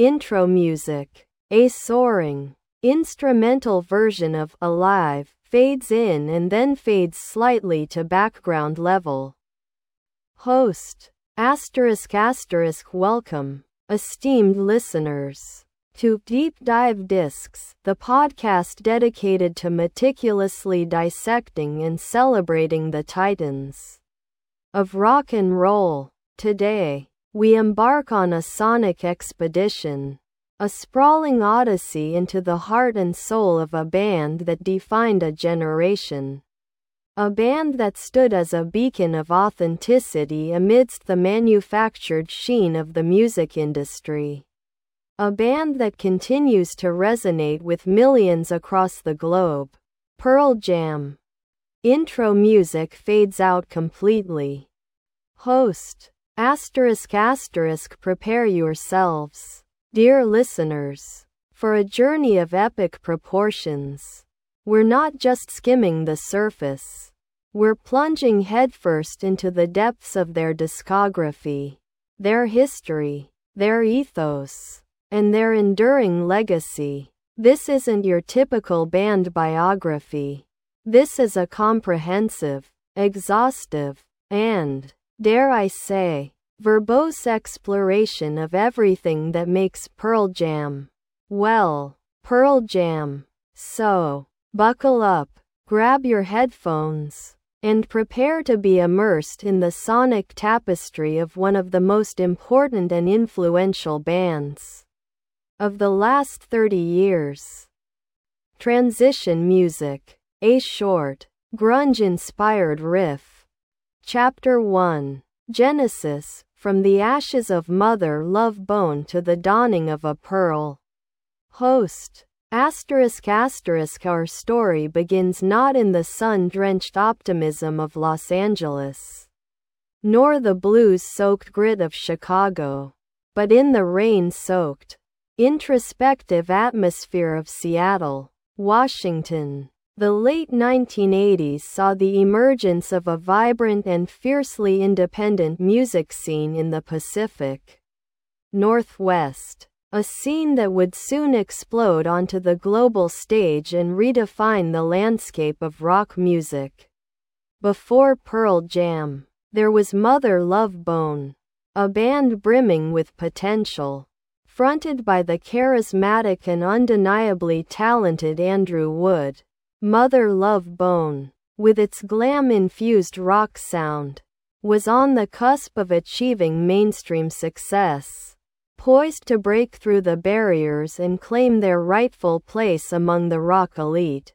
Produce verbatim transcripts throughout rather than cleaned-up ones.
Intro music. A soaring, instrumental version of Alive fades in and then fades slightly to background level. Host. Asterisk asterisk welcome, esteemed listeners, to Deep Dive Discs, the podcast dedicated to meticulously dissecting and celebrating the titans of rock and roll. Today, we embark on a sonic expedition, a sprawling odyssey into the heart and soul of a band that defined a generation. A band that stood as a beacon of authenticity amidst the manufactured sheen of the music industry. A band that continues to resonate with millions across the globe. Pearl Jam. Intro music fades out completely. Host. Asterisk asterisk prepare yourselves, dear listeners, for a journey of epic proportions. We're not just skimming the surface. We're plunging headfirst into the depths of their discography, their history, their ethos, and their enduring legacy. This isn't your typical band biography. This is a comprehensive, exhaustive, and, dare I say, verbose exploration of everything that makes Pearl Jam, well, Pearl Jam. So, buckle up, grab your headphones, and prepare to be immersed in the sonic tapestry of one of the most important and influential bands of the last thirty years. Transition music. A short, grunge-inspired riff. Chapter one. Genesis, from the ashes of Mother Love Bone to the dawning of a pearl. Host. Asterisk asterisk our story begins not in the sun-drenched optimism of Los Angeles, nor the blues-soaked grit of Chicago, but in the rain-soaked, introspective atmosphere of Seattle, Washington. The late nineteen eighties saw the emergence of a vibrant and fiercely independent music scene in the Pacific Northwest. A scene that would soon explode onto the global stage and redefine the landscape of rock music. Before Pearl Jam, there was Mother Love Bone, a band brimming with potential, fronted by the charismatic and undeniably talented Andrew Wood. Mother Love Bone, with its glam-infused rock sound, was on the cusp of achieving mainstream success, poised to break through the barriers and claim their rightful place among the rock elite.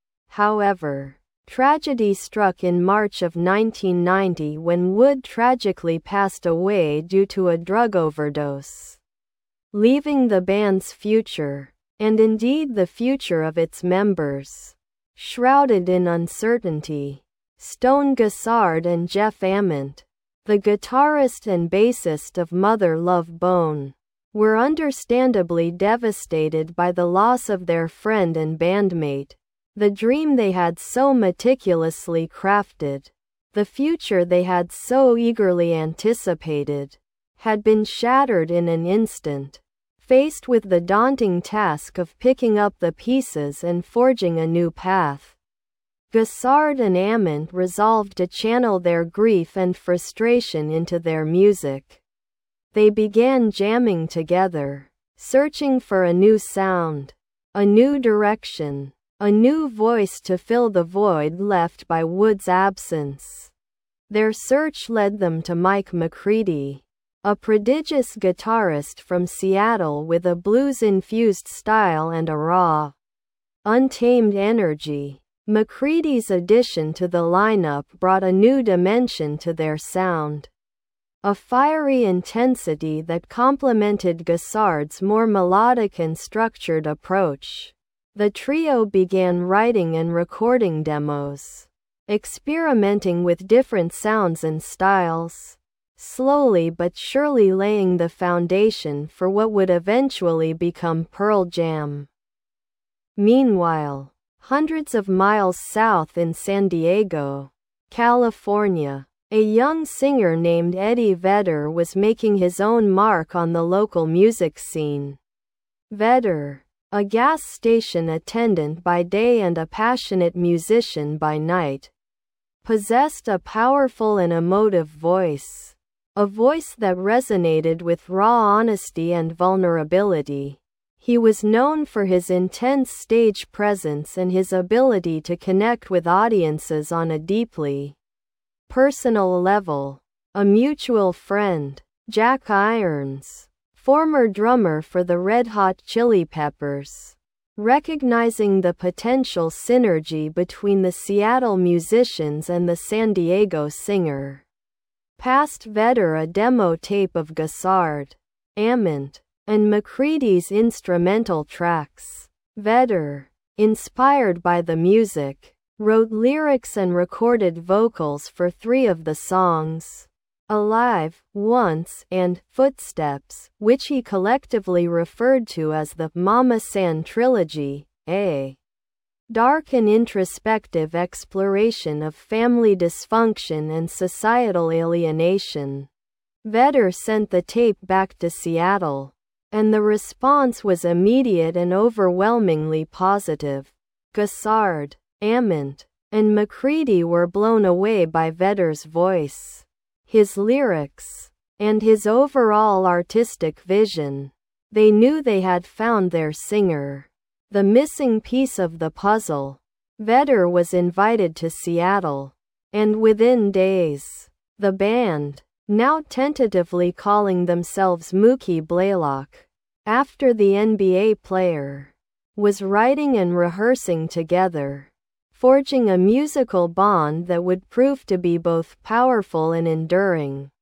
However, tragedy struck in March of nineteen ninety when Wood tragically passed away due to a drug overdose, leaving the band's future, and indeed the future of its members, shrouded in uncertainty. Stone Gossard and Jeff Ament, the guitarist and bassist of Mother Love Bone, were understandably devastated by the loss of their friend and bandmate, the dream they had so meticulously crafted, the future they had so eagerly anticipated, had been shattered in an instant. Faced with the daunting task of picking up the pieces and forging a new path, Gossard and Ament resolved to channel their grief and frustration into their music. They began jamming together, searching for a new sound, a new direction, a new voice to fill the void left by Wood's absence. Their search led them to Mike McCready, a prodigious guitarist from Seattle with a blues-infused style and a raw, untamed energy. McCready's addition to the lineup brought a new dimension to their sound, a fiery intensity that complemented Gossard's more melodic and structured approach. The trio began writing and recording demos, experimenting with different sounds and styles, slowly but surely laying the foundation for what would eventually become Pearl Jam. Meanwhile, hundreds of miles south in San Diego, California, A young singer named Eddie Vedder was making his own mark on the local music scene. Vedder, a gas station attendant by day and a passionate musician by night, possessed a powerful and emotive voice. A voice that resonated with raw honesty and vulnerability. He was known for his intense stage presence and his ability to connect with audiences on a deeply personal level. A mutual friend, Jack Irons, former drummer for the Red Hot Chili Peppers, recognizing the potential synergy between the Seattle musicians and the San Diego singer, passed Vedder a demo tape of Gassard, Ament, and McCready's instrumental tracks. Vedder, inspired by the music, wrote lyrics and recorded vocals for three of the songs, Alive, Once, and Footsteps, which he collectively referred to as the Mama San Trilogy, a dark and introspective exploration of family dysfunction and societal alienation. Vedder sent the tape back to Seattle, and the response was immediate and overwhelmingly positive. Gassard, Ament, and McCready were blown away by Vedder's voice, his lyrics, and his overall artistic vision. They knew they had found their singer, the missing piece of the puzzle. Vedder was invited to Seattle, and within days, the band, now tentatively calling themselves Mookie Blaylock, after the N B A player, was writing and rehearsing together, forging a musical bond that would prove to be both powerful and enduring.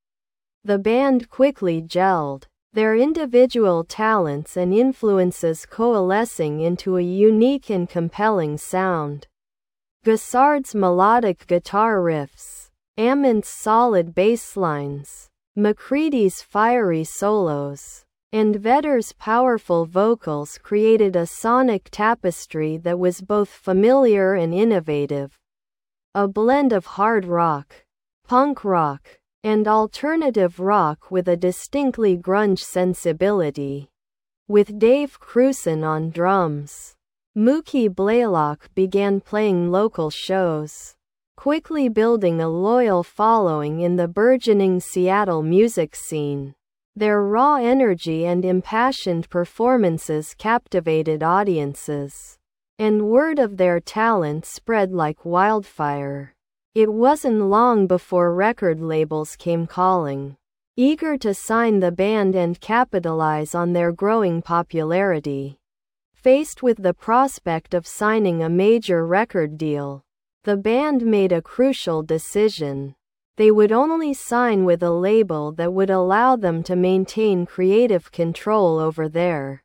The band quickly gelled, their individual talents and influences coalescing into a unique and compelling sound. Gassard's melodic guitar riffs, Ament's solid bass lines, McCready's fiery solos, and Vedder's powerful vocals created a sonic tapestry that was both familiar and innovative. A blend of hard rock, punk rock, and alternative rock with a distinctly grunge sensibility. With Dave Krusen on drums, Mookie Blaylock began playing local shows, quickly building a loyal following in the burgeoning Seattle music scene. Their raw energy and impassioned performances captivated audiences, and word of their talent spread like wildfire. It wasn't long before record labels came calling, eager to sign the band and capitalize on their growing popularity. Faced with the prospect of signing a major record deal, the band made a crucial decision. They would only sign with a label that would allow them to maintain creative control over their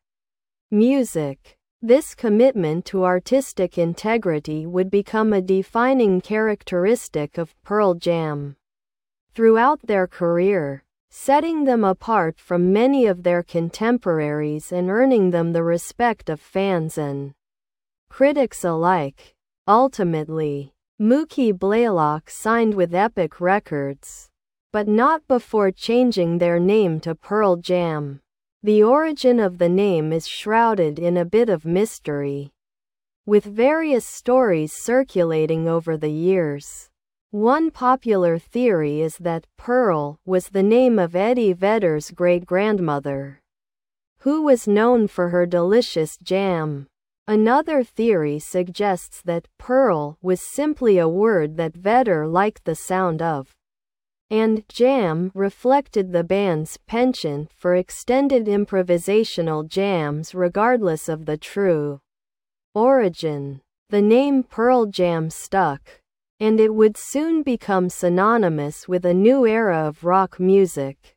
music. This commitment to artistic integrity would become a defining characteristic of Pearl Jam throughout their career, setting them apart from many of their contemporaries and earning them the respect of fans and critics alike. Ultimately, Mookie Blaylock signed with Epic Records, but not before changing their name to Pearl Jam. The origin of the name is shrouded in a bit of mystery, with various stories circulating over the years. One popular theory is that Pearl was the name of Eddie Vedder's great-grandmother, who was known for her delicious jam. Another theory suggests that Pearl was simply a word that Vedder liked the sound of, and Jam reflected the band's penchant for extended improvisational jams regardless of the true origin. The name Pearl Jam stuck, and it would soon become synonymous with a new era of rock music.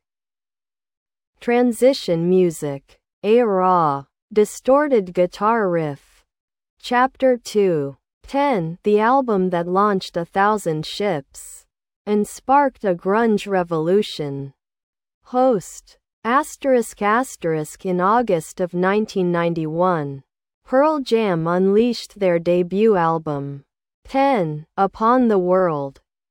Transition music, a raw, distorted guitar riff. Chapter two. ten, the album that launched a thousand ships and sparked a grunge revolution. Host. Asterisk asterisk in August of nineteen ninety-one, Pearl Jam unleashed their debut album, ten, Upon the World.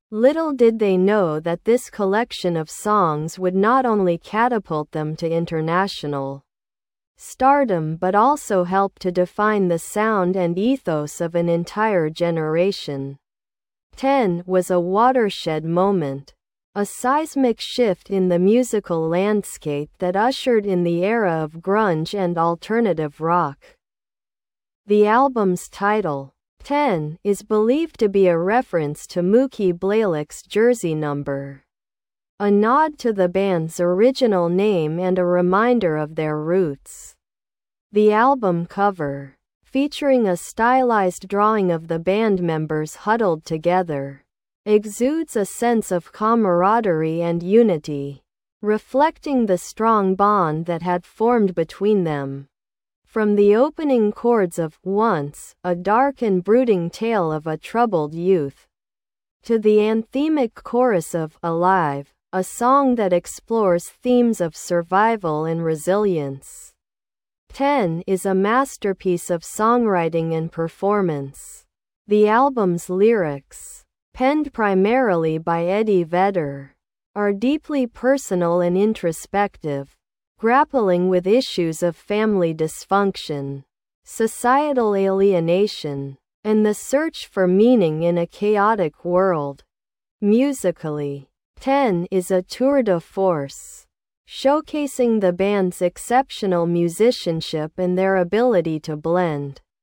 Little did they know that this collection of songs would not only catapult them to international stardom but also help to define the sound and ethos of an entire generation. ten was a watershed moment, a seismic shift in the musical landscape that ushered in the era of grunge and alternative rock. The album's title, ten, is believed to be a reference to Mookie Blaylock's jersey number, a nod to the band's original name and a reminder of their roots. The album cover, featuring a stylized drawing of the band members huddled together, exudes a sense of camaraderie and unity, reflecting the strong bond that had formed between them. From the opening chords of Once, a dark and brooding tale of a troubled youth, to the anthemic chorus of Alive, a song that explores themes of survival and resilience, ten is a masterpiece of songwriting and performance. The album's lyrics, penned primarily by Eddie Vedder, are deeply personal and introspective, grappling with issues of family dysfunction, societal alienation, and the search for meaning in a chaotic world. Musically, ten is a tour de force, showcasing the band's exceptional musicianship and their ability to blend